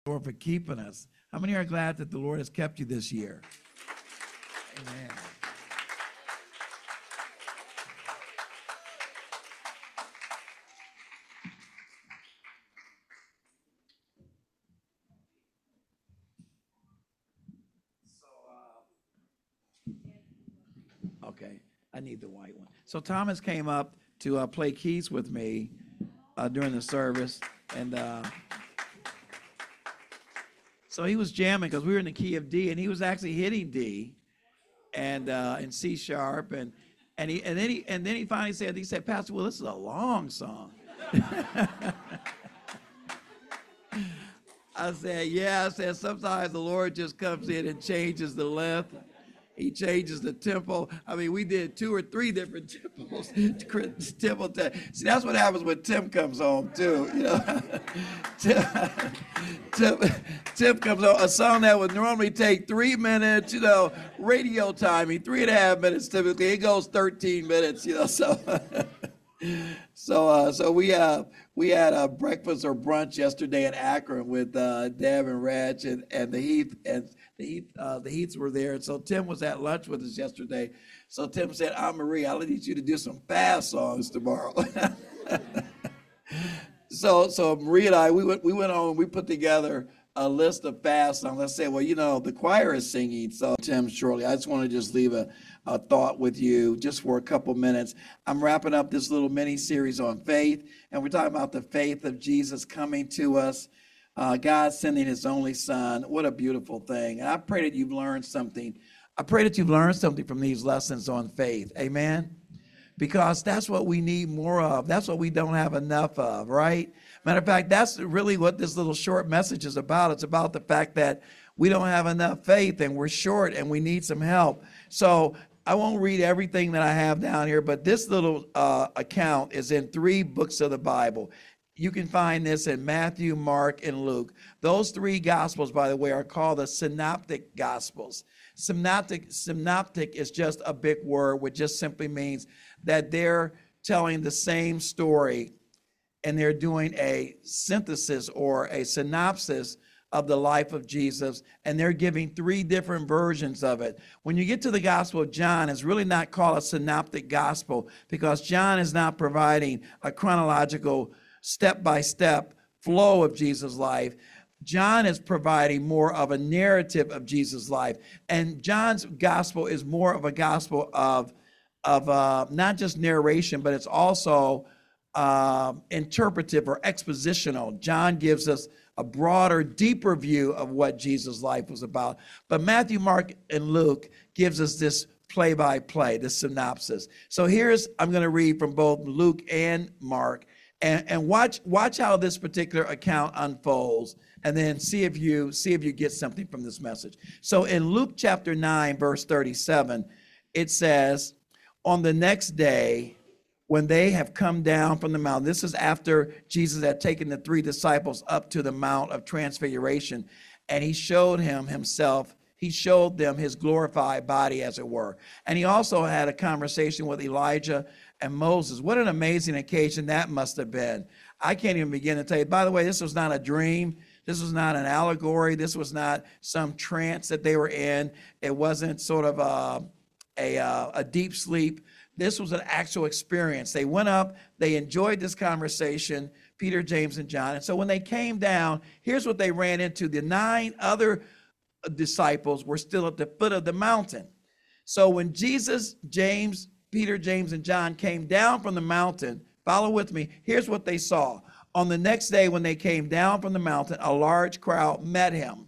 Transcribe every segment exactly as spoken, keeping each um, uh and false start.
Lord for keeping us. How many are glad that the Lord has kept you this year? Amen. Okay, I need the white one. So Thomas came up to uh, play keys with me uh, during the service, and uh, so he was jamming because we were in the key of D, and he was actually hitting D and uh, in C sharp, and and he and then he and then he finally said, he said, Pastor, well, this is a long song. I said, yeah. I said, sometimes the Lord just comes in and changes the length. He changes the tempo. I mean, we did two or three different tempos. Tempo. See, that's what happens when Tim comes home too. You know, Tim, Tim, Tim comes home. A song that would normally take three minutes, you know, radio timing, three and a half minutes typically. It goes thirteen minutes. You know, so so uh, so we uh we had a breakfast or brunch yesterday in Akron with uh, Deb and Reg and and the Heath and. The, Heath, uh, the Heaths were there, and so Tim was at lunch with us yesterday. So Tim said, Aunt Marie, I need you to do some fast songs tomorrow. so so Marie and I, we went we went on, we put together a list of fast songs. Let's say, well, you know, the choir is singing. So Tim, shortly, I just want to just leave a, a thought with you just for a couple minutes. I'm wrapping up this little mini series on faith, and we're talking about the faith of Jesus coming to us. Uh, God sending his only son. What a beautiful thing. And I pray that you've learned something. I pray that you've learned something from these lessons on faith. Amen. Because that's what we need more of. That's what we don't have enough of, right? Matter of fact, that's really what this little short message is about. It's about the fact that we don't have enough faith and we're short and we need some help. So I won't read everything that I have down here, but this little uh, account is in three books of the Bible. You can find this in Matthew, Mark, and Luke. Those three gospels, by the way, are called the synoptic gospels. Synoptic, synoptic is just a big word, which just simply means that they're telling the same story and they're doing a synthesis or a synopsis of the life of Jesus, and they're giving three different versions of it. When you get to the Gospel of John, it's really not called a synoptic gospel because John is not providing a chronological step-by-step flow of Jesus' life. John is providing more of a narrative of Jesus' life. And John's gospel is more of a gospel of, of uh, not just narration, but it's also uh, interpretive or expositional. John gives us a broader, deeper view of what Jesus' life was about. But Matthew, Mark, and Luke gives us this play-by-play, this synopsis. So here's, I'm going to read from both Luke and Mark. And, and watch watch how this particular account unfolds, and then see if you see if you get something from this message. So in Luke chapter nine, verse thirty-seven, it says, on the next day, when they have come down from the mountain, this is after Jesus had taken the three disciples up to the Mount of Transfiguration, and he showed him himself. He showed them his glorified body, as it were. And he also had a conversation with Elijah and Moses. What an amazing occasion that must have been. I can't even begin to tell you. By the way, this was not a dream. This was not an allegory. This was not some trance that they were in. It wasn't sort of a, a, a deep sleep. This was an actual experience. They went up, they enjoyed this conversation, Peter, James, and John. And so when they came down, here's what they ran into. The nine other disciples were still at the foot of the mountain. So when Jesus, James, Peter, James, and John came down from the mountain, follow with me, here's what they saw. On the next day when they came down from the mountain, a large crowd met him.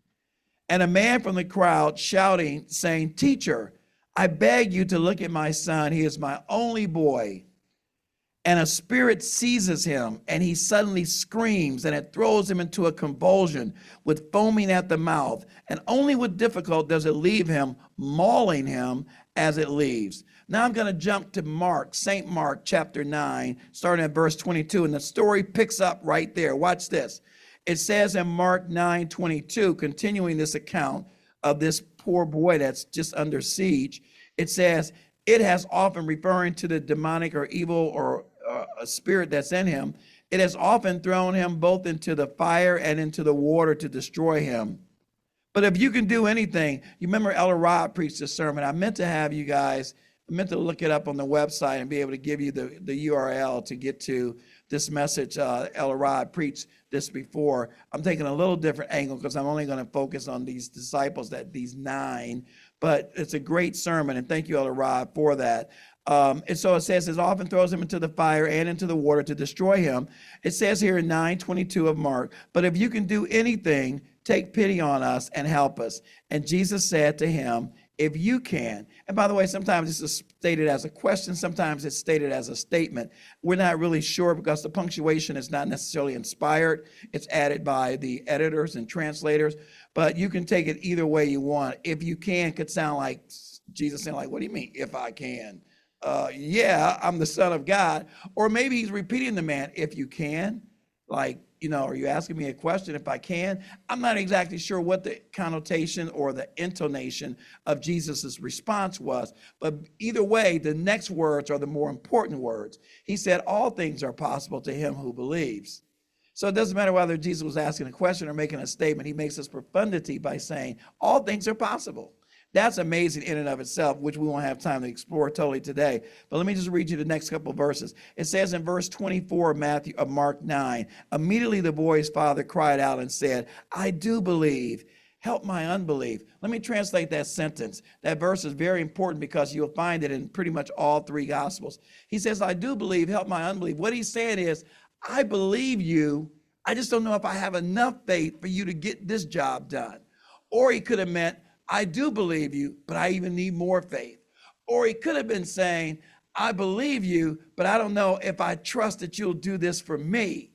And a man from the crowd shouting, saying, Teacher, I beg you to look at my son. He is my only boy. And a spirit seizes him, and he suddenly screams, and it throws him into a convulsion with foaming at the mouth. And only with difficulty does it leave him, mauling him as it leaves. Now I'm going to jump to Mark, Saint Mark, chapter nine, starting at verse twenty-two, and the story picks up right there. Watch this. It says in Mark nine twenty-two, continuing this account of this poor boy that's just under siege, it says, it has often, referring to the demonic or evil or uh, a spirit that's in him, It has often thrown him both into the fire and into the water to destroy him. But if you can do anything, you remember Ella Rod preached a sermon. I meant to have you guys, I meant to look it up on the website and be able to give you the, the U R L to get to this message. uh, Ella Rod preached this before. I'm taking a little different angle because I'm only going to focus on these disciples, that these nine, but it's a great sermon, and thank you, Ella Rod, for that. Um, and so it says, it often throws him into the fire and into the water to destroy him. It says here in nine twenty-two of Mark, but if you can do anything, take pity on us and help us. And Jesus said to him, if you can. And by the way, sometimes this is stated as a question. Sometimes it's stated as a statement. We're not really sure because the punctuation is not necessarily inspired. It's added by the editors and translators, but you can take it either way you want. If you can could sound like Jesus saying, like, what do you mean, if I can? Uh, yeah, I'm the Son of God. Or maybe he's repeating the man, if you can, like, you know, are you asking me a question if I can? I'm not exactly sure what the connotation or the intonation of Jesus's response was, but either way, the next words are the more important words. He said, all things are possible to him who believes. So it doesn't matter whether Jesus was asking a question or making a statement. He makes this profundity by saying, all things are possible. That's amazing in and of itself, which we won't have time to explore totally today. But let me just read you the next couple of verses. It says in verse twenty-four of Matthew of Mark nine, immediately the boy's father cried out and said, I do believe. Help my unbelief. Let me translate that sentence. That verse is very important because you'll find it in pretty much all three gospels. He says, I do believe, help my unbelief. What he's saying is, I believe you. I just don't know if I have enough faith for you to get this job done. Or he could have meant, I do believe you, but I even need more faith. Or he could have been saying, I believe you, but I don't know if I trust that you'll do this for me.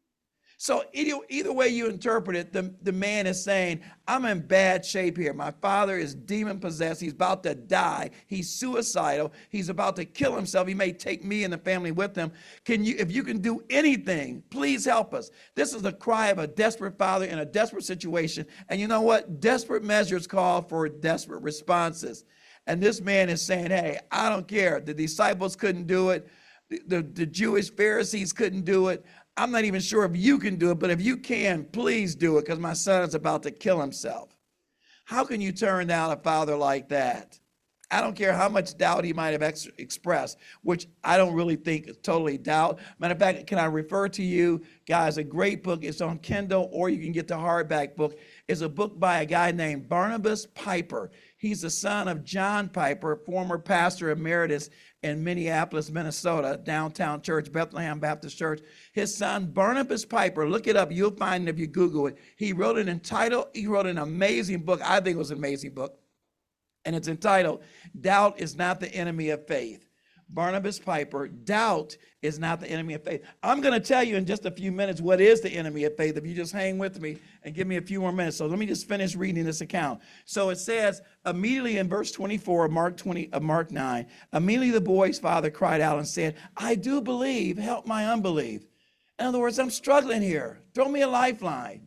So either, either way you interpret it, the, the man is saying, I'm in bad shape here. My father is demon possessed. He's about to die. He's suicidal. He's about to kill himself. He may take me and the family with him. Can you, if you can do anything, please help us. This is the cry of a desperate father in a desperate situation. And you know what? Desperate measures call for desperate responses. And this man is saying, hey, I don't care. The disciples couldn't do it. The, the, the Jewish Pharisees couldn't do it. I'm not even sure if you can do it, but if you can, please do it because my son is about to kill himself. How can you turn down a father like that? I don't care how much doubt he might have ex- expressed, which I don't really think is totally doubt. Matter of fact, can I refer to you, guys, a great book. It's on Kindle, or you can get the hardback book. It's a book by a guy named Barnabas Piper. He's the son of John Piper, former pastor emeritus in Minneapolis, Minnesota, downtown church, Bethlehem Baptist Church. His son, Barnabas Piper, look it up. You'll find it if you Google it. He wrote an entitled, he wrote an amazing book. I think it was an amazing book. And it's entitled, Doubt is Not the Enemy of Faith. Barnabas Piper, doubt is not the enemy of faith. I'm going to tell you in just a few minutes what is the enemy of faith if you just hang with me and give me a few more minutes. So let me just finish reading this account. So it says, immediately in verse twenty-four of Mark twenty of Mark nine, immediately the boy's father cried out and said, I do believe, help my unbelief. In other words, I'm struggling here. Throw me a lifeline.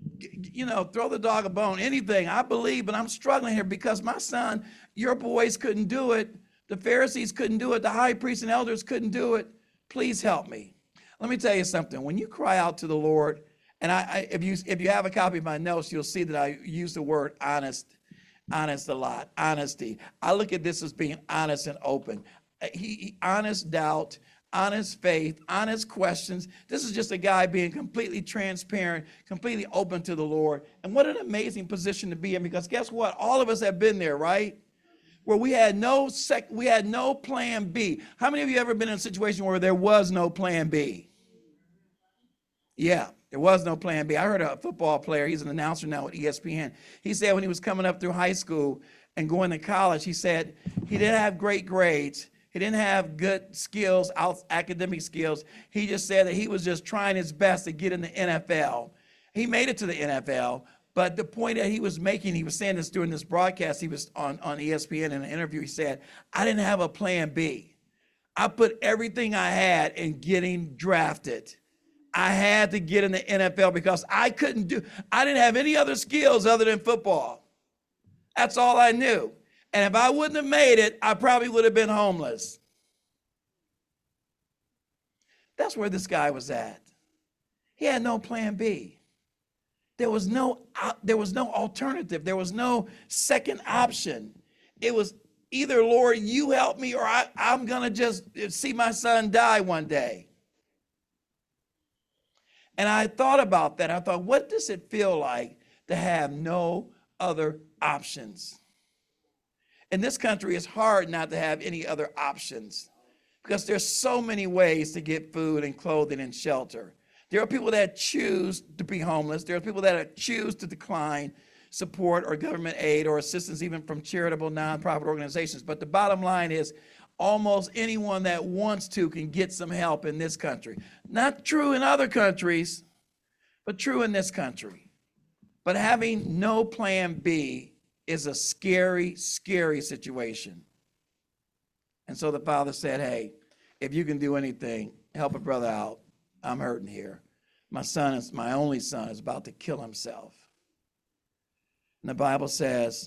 You know, throw the dog a bone, anything. I believe, but I'm struggling here because my son, your boys couldn't do it. The Pharisees couldn't do it. The high priests and elders couldn't do it. Please help me. Let me tell you something. When you cry out to the Lord, and I, I if you if you have a copy of my notes, you'll see that I use the word honest, honest a lot, honesty. I look at this as being honest and open. He, he honest doubt, honest faith, honest questions. This is just a guy being completely transparent, completely open to the Lord. And what an amazing position to be in, because guess what? All of us have been there, right? Where we had no sec, we had no plan B. How many of you ever been in a situation where there was no plan B? Yeah, there was no plan B. I heard a football player, he's an announcer now at E S P N. He said when he was coming up through high school and going to college, he said he didn't have great grades. He didn't have good skills, academic skills. He just said that he was just trying his best to get in the N F L. He made it to the N F L. But the point that he was making, he was saying this during this broadcast, he was on, on E S P N in an interview, he said, I didn't have a plan B. I put everything I had in getting drafted. I had to get in the N F L because I couldn't do, I didn't have any other skills other than football. That's all I knew. And if I wouldn't have made it, I probably would have been homeless. That's where this guy was at. He had no plan B. There was no, there was no alternative. There was no second option. It was either, Lord, you help me, or I, I'm going to just see my son die one day. And I thought about that. I thought, what does it feel like to have no other options? In this country, it's hard not to have any other options because there's so many ways to get food and clothing and shelter. There are people that choose to be homeless. There are people that choose to decline support or government aid or assistance, even from charitable nonprofit organizations. But the bottom line is almost anyone that wants to can get some help in this country. Not true in other countries, but true in this country. But having no plan B is a scary, scary situation. And so the father said, hey, if you can do anything, help a brother out. I'm hurting here. My son is, my only son is about to kill himself. And the Bible says,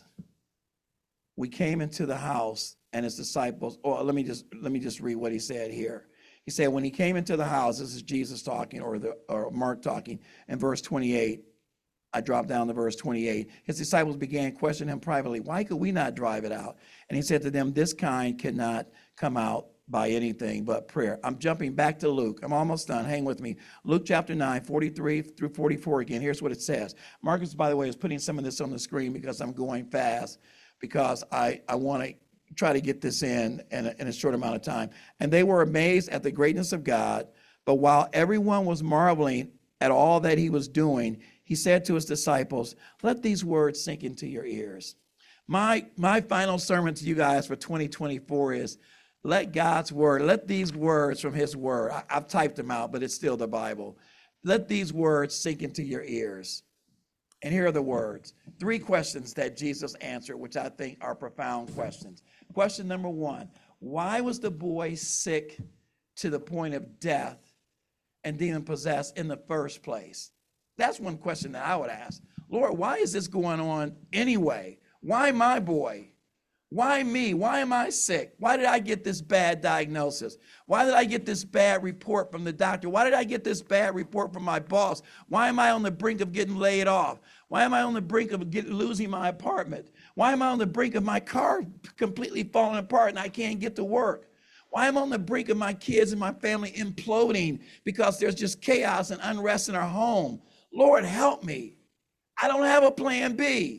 we came into the house and his disciples, or let me just, let me just read what he said here. He said, when he came into the house, this is Jesus talking, or the or Mark talking, in verse twenty-eight, I dropped down to verse twenty-eight. His disciples began questioning him privately. Why could we not drive it out? And he said to them, this kind cannot come out by anything but prayer. I'm jumping back to Luke. I'm almost done. Hang with me. Luke chapter nine, forty-three through forty-four again. Here's what it says. Marcus, by the way, is putting some of this on the screen because I'm going fast, because I, I want to try to get this in in a, in a short amount of time. And they were amazed at the greatness of God. But while everyone was marveling at all that he was doing, he said to his disciples, let these words sink into your ears. My, my final sermon to you guys for twenty twenty-four is, let God's word, let these words from his word, I, I've typed them out, but it's still the Bible. Let these words sink into your ears. And here are the words. Three questions that Jesus answered, which I think are profound questions. Question number one, why was the boy sick to the point of death and demon-possessed in the first place? That's one question that I would ask. Lord, why is this going on anyway? Why my boy? Why me? Why am I sick? Why did I get this bad diagnosis? Why did I get this bad report from the doctor? Why did I get this bad report from my boss? Why am I on the brink of getting laid off? Why am I on the brink of get, losing my apartment? Why am I on the brink of my car completely falling apart and I can't get to work? Why am I on the brink of my kids and my family imploding because there's just chaos and unrest in our home? Lord, help me. I don't have a plan B.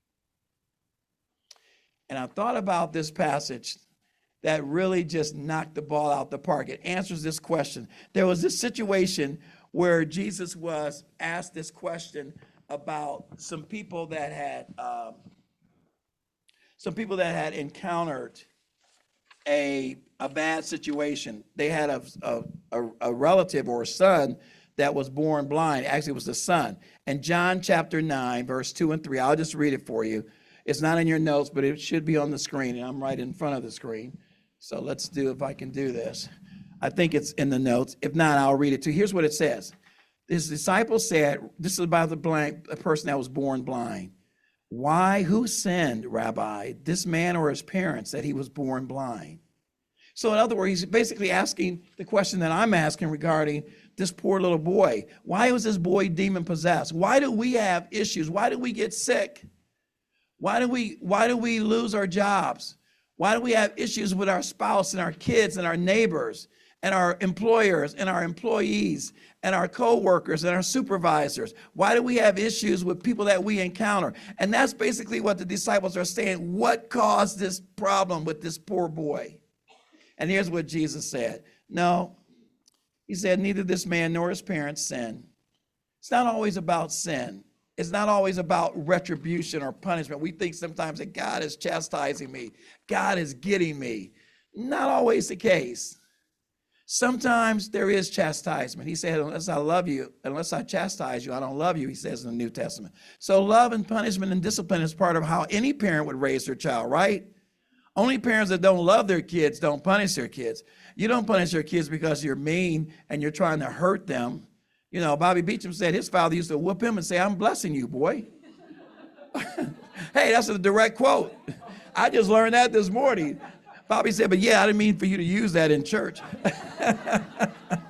And I thought about this passage that really just knocked the ball out the park. It answers this question. There was this situation where Jesus was asked this question about some people that had um, some people that had encountered a a bad situation. They had a, a a relative or a son that was born blind. Actually, it was the son. And John chapter nine, verse two and three. I'll just read it for you. It's not in your notes, but it should be on the screen, and I'm right in front of the screen. So let's do, if I can do this. I think it's in the notes. If not, I'll read it to you. Here's what it says. His disciples said, this is about the blind, a person that was born blind. Why, who sinned, Rabbi, this man or his parents, that he was born blind? So in other words, he's basically asking the question that I'm asking regarding this poor little boy. Why was this boy demon possessed? Why do we have issues? Why do we get sick? Why do we, why do we lose our jobs? Why do we have issues with our spouse and our kids and our neighbors and our employers and our employees and our co-workers and our supervisors? Why do we have issues with people that we encounter? And that's basically what the disciples are saying. What caused this problem with this poor boy? And here's what Jesus said. No, he said, neither this man nor his parents sinned. It's not always about sin. It's not always about retribution or punishment. We think sometimes that God is chastising me. God is getting me. Not always the case. Sometimes there is chastisement. He said, unless I love you, unless I chastise you, I don't love you, he says in the New Testament. So love and punishment and discipline is part of how any parent would raise their child, right? Only parents that don't love their kids don't punish their kids. You don't punish your kids because you're mean and you're trying to hurt them. You know, Bobby Beecham said his father used to whoop him and say, I'm blessing you, boy. Hey, that's a direct quote. I just learned that this morning. Bobby said, but yeah, I didn't mean for you to use that in church.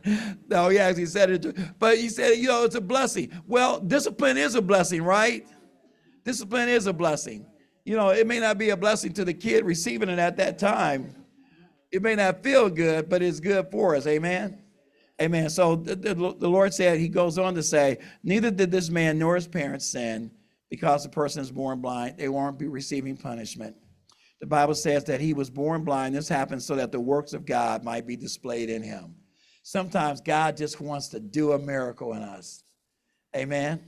No, he actually said it. To, but he said, you know, it's a blessing. Well, discipline is a blessing, right? Discipline is a blessing. You know, it may not be a blessing to the kid receiving it at that time. It may not feel good, but it's good for us. Amen. Amen. So the, the, the Lord said, he goes on to say, neither did this man nor his parents sin because the person is born blind. They won't be receiving punishment. The Bible says that he was born blind. This happened so that the works of God might be displayed in him. Sometimes God just wants to do a miracle in us. Amen.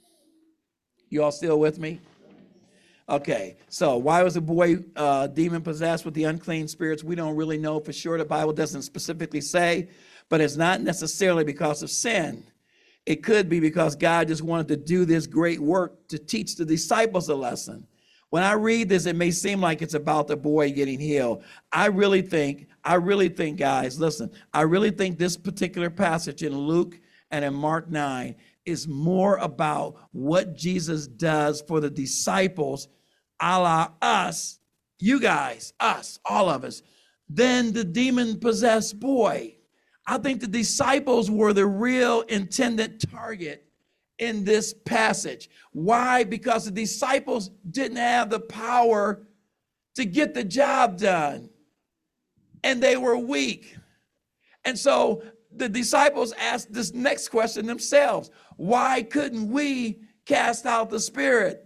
You all still with me? Okay, so why was the boy uh, demon possessed with the unclean spirits? We don't really know for sure. The Bible doesn't specifically say, but it's not necessarily because of sin. It could be because God just wanted to do this great work to teach the disciples a lesson. When I read this, it may seem like it's about the boy getting healed. I really think, I really think, guys, listen, I really think this particular passage in Luke and in Mark nine is more about what Jesus does for the disciples, a la us, you guys, us, all of us, than the demon-possessed boy. I think the disciples were the real intended target in this passage. Why? Because the disciples didn't have the power to get the job done, and they were weak. And so the disciples asked this next question themselves: why couldn't we cast out the spirit?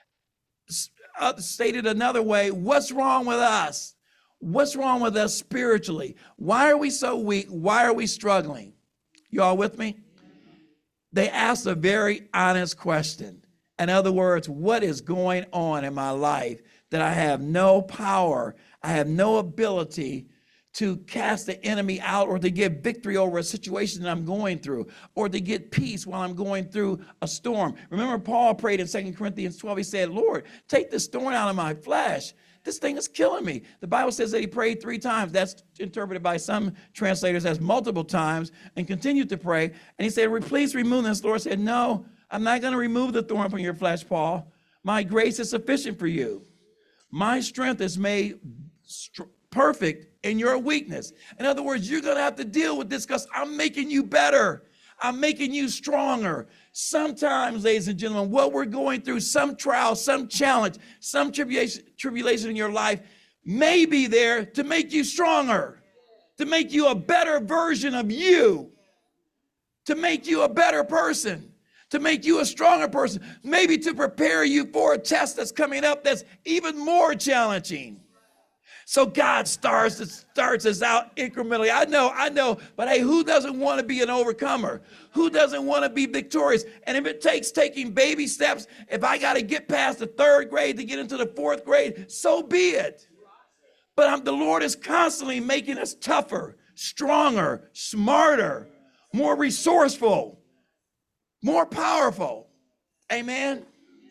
Uh, stated another way, what's wrong with us? What's wrong with us spiritually? Why are we so weak? Why are we struggling? You all with me? They asked a very honest question. In other words, what is going on in my life that I have no power, I have no ability to cast the enemy out or to get victory over a situation that I'm going through, or to get peace while I'm going through a storm? Remember, Paul prayed in Second Corinthians twelve, he said, Lord, take this thorn out of my flesh. This thing is killing me. The Bible says that he prayed three times. That's interpreted by some translators as multiple times, and continued to pray. And he said, please remove this. The Lord said, no, I'm not going to remove the thorn from your flesh, Paul. My grace is sufficient for you. My strength is made perfect in your weakness. In other words, you're going to have to deal with this because I'm making you better. I'm making you stronger. Sometimes, ladies and gentlemen, what we're going through, some trial, some challenge, some tribulation, tribulation in your life may be there to make you stronger, to make you a better version of you, to make you a better person, to make you a stronger person, maybe to prepare you for a test that's coming up that's even more challenging. So God starts, starts us out incrementally. I know, I know, but hey, who doesn't want to be an overcomer? Who doesn't want to be victorious? And if it takes taking baby steps, if I got to get past the third grade to get into the fourth grade, so be it. But I'm, the Lord is constantly making us tougher, stronger, smarter, more resourceful, more powerful. Amen?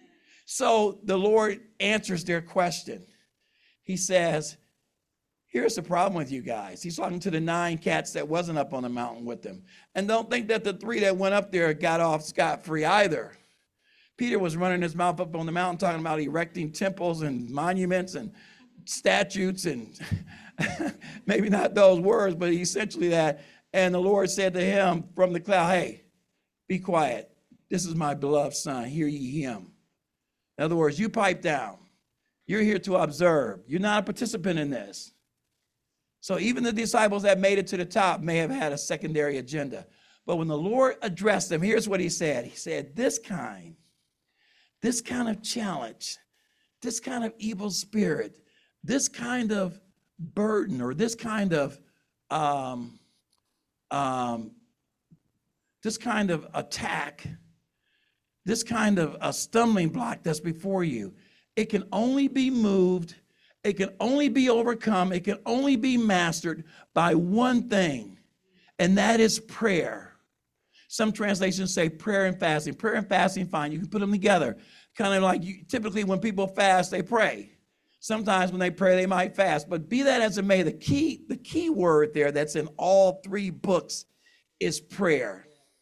So the Lord answers their question. He says, here's the problem with you guys. He's talking to the nine cats that wasn't up on the mountain with them. And don't think that the three that went up there got off scot-free either. Peter was running his mouth up on the mountain talking about erecting temples and monuments and statutes and maybe not those words, but essentially that. And the Lord said to him from the cloud, hey, be quiet. This is my beloved son. Hear ye him. In other words, you pipe down. You're here to observe. You're not a participant in this. So even the disciples that made it to the top may have had a secondary agenda. But when the Lord addressed them, here's what he said. He said, this kind, this kind of challenge, this kind of evil spirit, this kind of burden, or this kind of um, um, this kind of attack, this kind of a stumbling block that's before you, it can only be moved, it can only be overcome, it can only be mastered by one thing, and that is prayer. Some translations say prayer and fasting. Prayer and fasting, fine, you can put them together. Kind of like you, typically when people fast, they pray. Sometimes when they pray, they might fast. But be that as it may, the key, the key word there that's in all three books is prayer.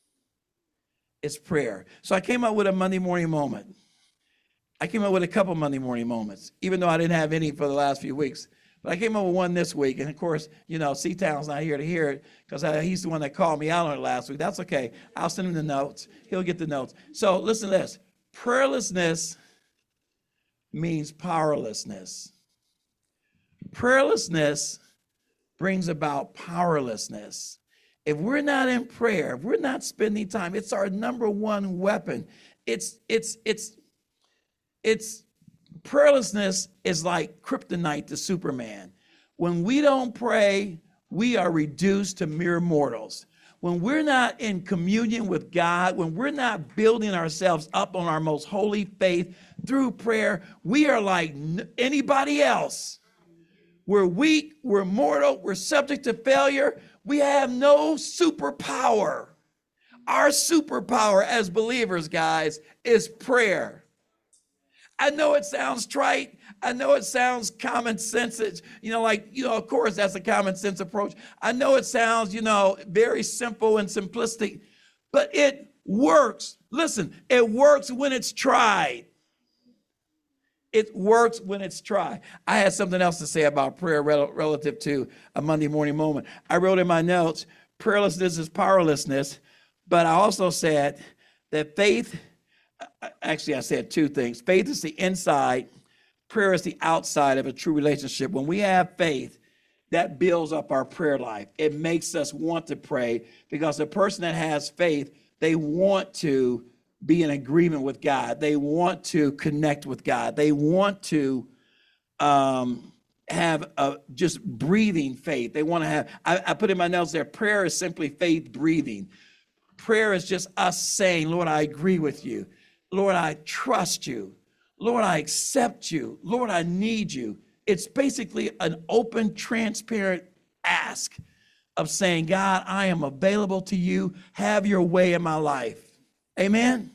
It's prayer. So I came up with a Monday morning moment. I came up with a couple Monday morning moments, even though I didn't have any for the last few weeks. But I came up with one this week, and of course, you know, C-Town's not here to hear it because he's the one that called me out on it last week. That's okay. I'll send him the notes. He'll get the notes. So listen to this. Prayerlessness means powerlessness. Prayerlessness brings about powerlessness. If we're not in prayer, if we're not spending time, it's our number one weapon. It's, it's, it's, it's, prayerlessness is like kryptonite to Superman. When we don't pray, we are reduced to mere mortals. When we're not in communion with God, when we're not building ourselves up on our most holy faith through prayer, we are like anybody else. We're weak, we're mortal, we're subject to failure. We have no superpower. Our superpower as believers, guys, is prayer. I know it sounds trite. I know it sounds common sense. It's, you know, like, you know, of course, that's a common sense approach. I know it sounds, you know, very simple and simplistic, but it works. Listen, it works when it's tried. It works when it's tried. I had something else to say about prayer rel- relative to a Monday morning moment. I wrote in my notes, prayerlessness is powerlessness, but I also said that faith, actually I said two things. Faith is the inside, prayer is the outside of a true relationship. When we have faith, that builds up our prayer life. It makes us want to pray because the person that has faith, they want to be in agreement with God. They want to connect with God. They want to um, have a just breathing faith. They want to have, I, I put in my notes there, prayer is simply faith breathing. Prayer is just us saying, Lord, I agree with you. Lord, I trust you. Lord, I accept you. Lord, I need you. It's basically an open, transparent ask of saying, God, I am available to you. Have your way in my life. Amen.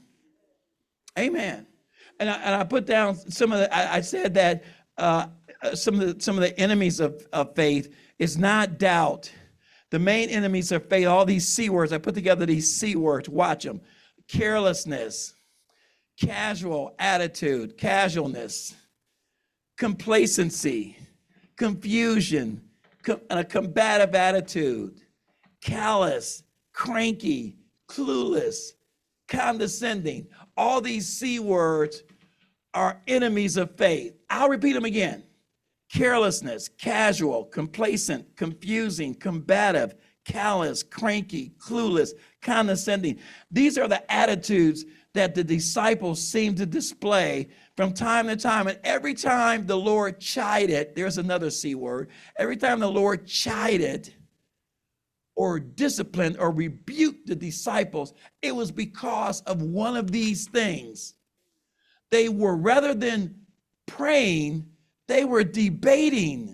Amen. And I, and I put down some of the, I, I said that uh, some of the, some of the enemies of, of faith is not doubt. The main enemies of faith, all these C words, I put together these C words, watch them. Carelessness, casual attitude, casualness, complacency, confusion, com- and a combative attitude, callous, cranky, clueless, condescending. All these C words are enemies of faith. I'll repeat them again. Carelessness, casual, complacent, confusing, combative, callous, cranky, clueless, condescending. These are the attitudes that the disciples seem to display from time to time. And every time the Lord chided, there's another C word, every time the Lord chided or disciplined or rebuked the disciples, it was because of one of these things. They were, rather than praying, they were debating.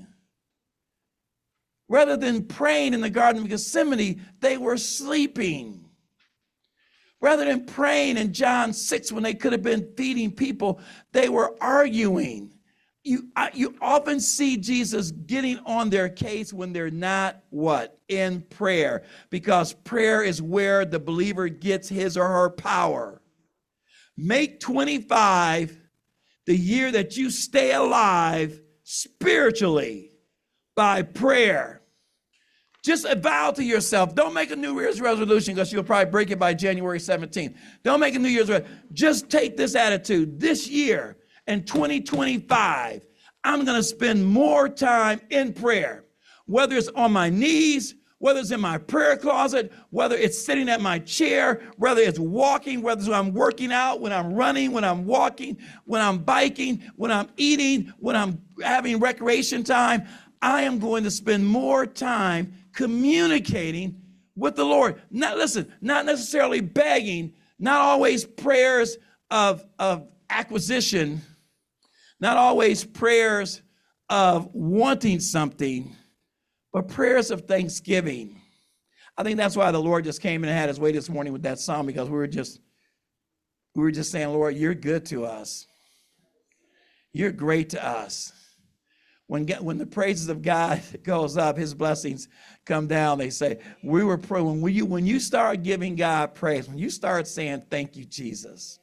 Rather than praying in the Garden of Gethsemane, they were sleeping. Rather than praying in John six when they could have been feeding people, they were arguing. You, I, you often see Jesus getting on their case when they're not what? In prayer. Because prayer is where the believer gets his or her power. Make twenty-five the year that you stay alive spiritually by prayer. Just vow to yourself. Don't make a New Year's resolution because you'll probably break it by January seventeenth. Don't make a New Year's resolution. Just take this attitude. This year in twenty twenty-five, I'm going to spend more time in prayer, whether it's on my knees, whether it's in my prayer closet, whether it's sitting at my chair, whether it's walking, whether I'm working out, when I'm running, when I'm walking, when I'm biking, when I'm eating, when I'm having recreation time. I am going to spend more time communicating with the Lord. Not, listen, not necessarily begging, not always prayers of, of acquisition, not always prayers of wanting something, but prayers of thanksgiving. I think that's why the Lord just came and had his way this morning with that song, because we were just, we were just saying, Lord, you're good to us. You're great to us. When, when the praises of God goes up, his blessings come down. They say, we were praying. When you, when you start giving God praise, when you start saying, thank you, Jesus.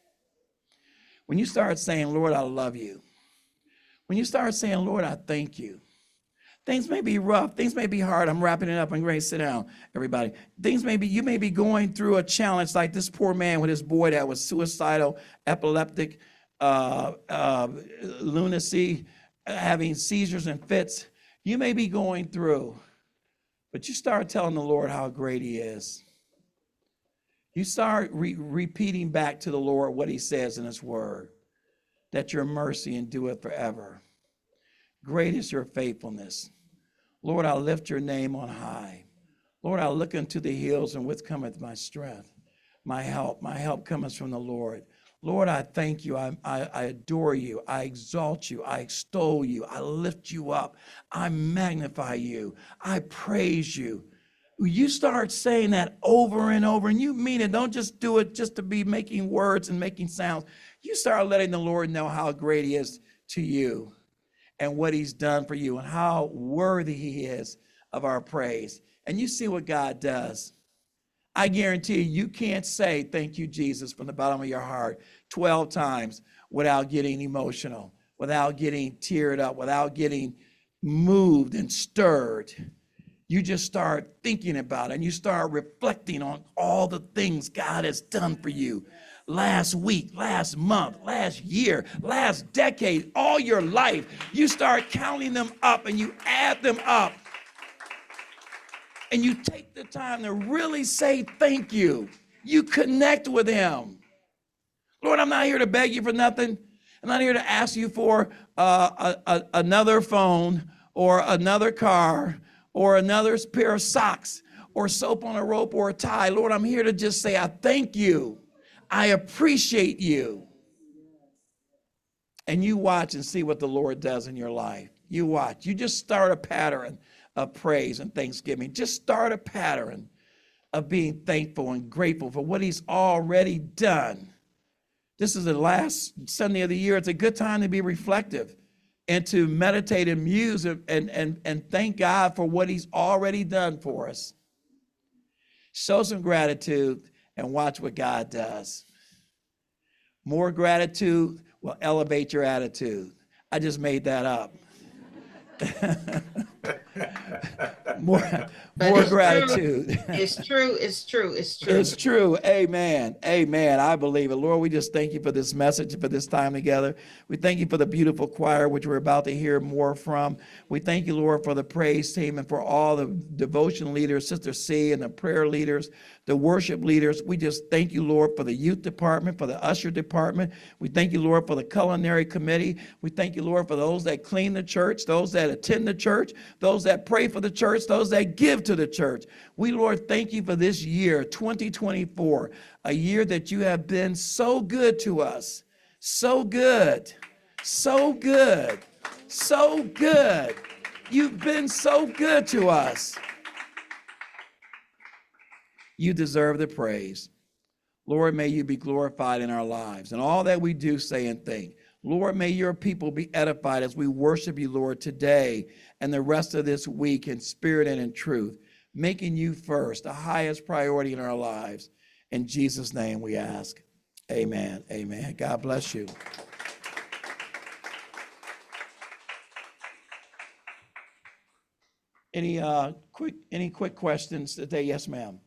When you start saying, Lord, I love you. When you start saying, Lord, I thank you. Things may be rough. Things may be hard. I'm wrapping it up. I'm ready to sit down, everybody. Things may be, you may be going through a challenge like this poor man with his boy that was suicidal, epileptic, uh, uh, lunacy, having seizures and fits. You may be going through, but you start telling the Lord how great he is. You start re- repeating back to the Lord what he says in his word, that your mercy endureth forever. Great is your faithfulness. Lord, I lift your name on high. Lord, I look into the hills, and whence cometh my strength? My help, my help cometh from the Lord. Lord, I thank you. I, I, I adore you. I exalt you. I extol you. I lift you up. I magnify you. I praise you. You start saying that over and over, and you mean it. Don't just do it just to be making words and making sounds. You start letting the Lord know how great he is to you and what he's done for you and how worthy he is of our praise. And you see what God does. I guarantee you, you can't say thank you, Jesus, from the bottom of your heart twelve times without getting emotional, without getting teared up, without getting moved and stirred. You just start thinking about it, and you start reflecting on all the things God has done for you last week, last month, last year, last decade, all your life. You start counting them up, and you add them up. And you take the time to really say thank you. You connect with him. Lord, I'm not here to beg you for nothing. I'm not here to ask you for uh, a, a, another phone or another car or another pair of socks or soap on a rope or a tie. Lord, I'm here to just say I thank you. I appreciate you. And you watch and see what the Lord does in your life. You watch. You just start a pattern of praise and thanksgiving. Just start a pattern of being thankful and grateful for what he's already done. This is the last Sunday of the year. It's a good time to be reflective and to meditate and muse and, and, and, and thank God for what he's already done for us. Show some gratitude and watch what God does. More gratitude will elevate your attitude. I just made that up. more more gratitude. True. It's true. It's true. It's true. It's true. Amen. Amen. I believe it. Lord, we just thank you for this message, for this time together. We thank you for the beautiful choir, which we're about to hear more from. We thank you, Lord, for the praise team and for all the devotion leaders, Sister C, and the prayer leaders, the worship leaders. We just thank you, Lord, for the youth department, for the usher department. We thank you, Lord, for the culinary committee. We thank you, Lord, for those that clean the church, those that attend the church, those that pray for the church, those that give to the church. We, Lord, thank you for this year, twenty twenty-four, a year that you have been so good to us. So good, so good, so good. You've been so good to us. You deserve the praise. Lord, may you be glorified in our lives and all that we do, say, and think. Lord, may your people be edified as we worship you, Lord, today and the rest of this week in spirit and in truth, making you first, the highest priority in our lives. In Jesus' name we ask. Amen. Amen. God bless you. Any uh, quick any quick questions today? Yes, ma'am.